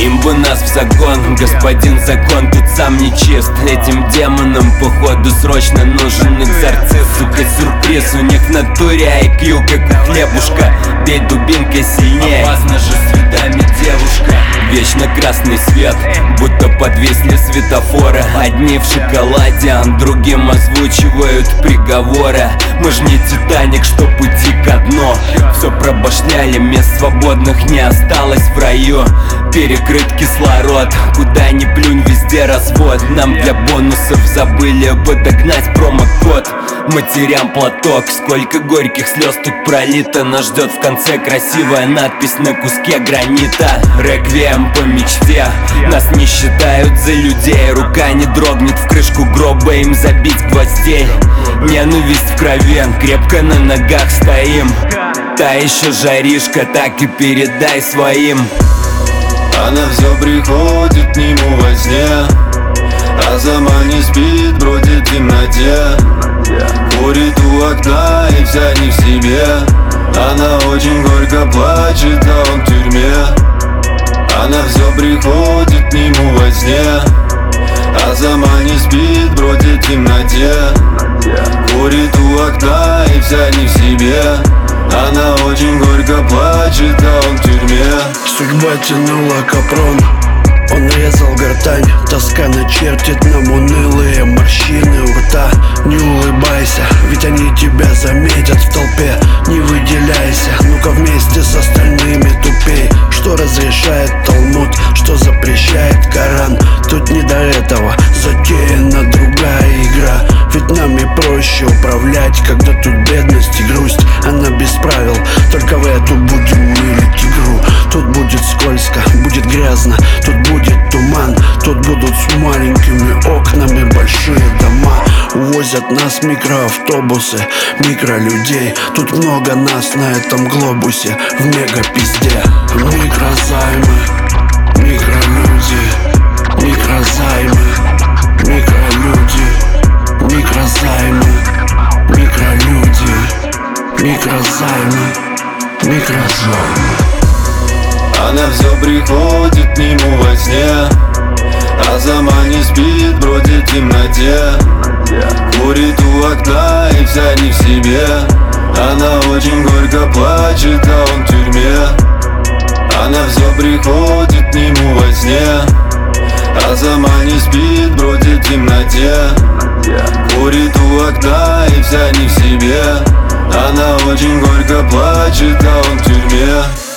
Им бы нас в загон, господин закон тут сам не чист. Этим демонам походу срочно нужен экзорцист. Сука, сюрприз, у них в натуре IQ как у хлебушка. Бей дубинкой сильнее, опасно же с видами девушка. Вечно красный свет, будто подвисли светофоры. Одни в шоколаде, а другим озвучивают приговоры. Мы ж не Титаник, что пути ко дну. Все пробашляли, мест свободных не осталось в раю. Перекрыт кислород, куда ни плюнь, везде развод. Нам для бонусов забыли подогнать промокод. Матерям платок, сколько горьких слез тут пролито. Нас ждет в конце красивая надпись на куске гранита. Реквием по мечте, нас не считают за людей. Рука не дрогнет, в крышку гроба им забить гвоздей. Ненависть в крови, крепко на ногах стоим. Та еще жаришка, так и передай своим. Она все приходит к нему во сне, а сама не спит, бродит в темноте. Курит у окна и вся не в себе. Она очень горько плачет, а он в тюрьме. Она все приходит к нему во сне, а сама не спит, бродит в темноте. Курит у окна и вся не в себе. Она очень горько плачет, а он в тюрьме. Судьба тянула капрон, он резал гортань. Тоска начертит нам унылые морщины у рта. Не улыбайся, ведь они тебя заметят в толпе. Не выделяйся, ну-ка вместе с остальными тупей. Что разрешает Талмуд, что запрещает Коран. Тут не до этого, затеяна другая игра. Ведь нами проще управлять, когда тут бедность и грусть. Она без правил, только в эту будем мылить игру. Тут будет скользко, будет грязно, тут будет туман. Тут будут с маленькими окнами большие дома. Увозят нас микроавтобусы, микролюдей. Тут много нас на этом глобусе, в мегапизде. Микрозаймы, микролюди, микрозаймы, микролюди, микрозаймы, микролюди, микрозаймы, микрозаймы. Она все приходит к нему во сне, а сама не спит, бродит в темноте. Курит у окна и вся не в себе. Она очень горько плачет, а он в тюрьме. Она все приходит к нему во сне, а сама не спит, бродит в темноте. Курит у окна и вся не в себе. Она очень горько плачет, а он в тюрьме.